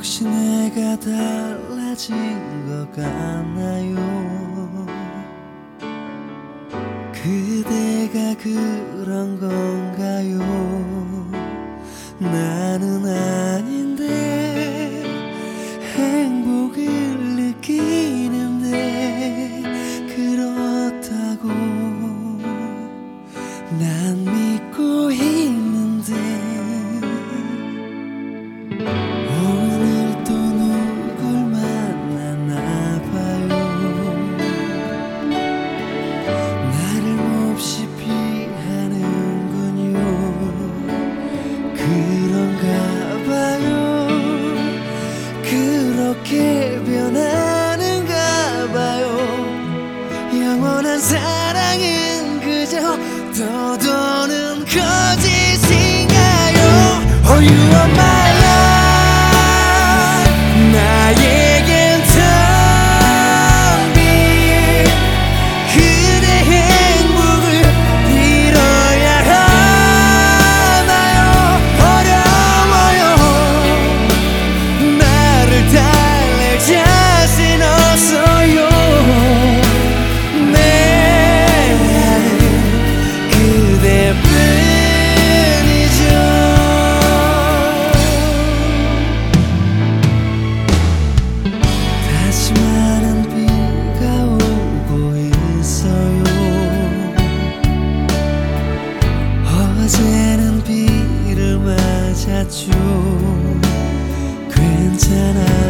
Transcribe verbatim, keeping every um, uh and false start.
혹시 내가 달라진 것 같나요? 그대가 그런 건가요? 나는 아닌데 행복을 느끼는데 그렇다고 난 믿고 있는데 오늘 또 누굴 만났나봐요. 나를 몹시 피하는군요. 그런가봐요. 그렇게 변하는가봐요. 영원한 사랑은 그저 떠도는 거짓인가요? Oh, you are my love. 나에겐 텅 빈 그대 행복을 빌어야 하나요? 어려워요. 나를 달랠 자신 없어요. 내 안은 그대뿐이죠. 다시 많은 비가 오고 있어요. 어제는 비를 맞았죠. 괜찮아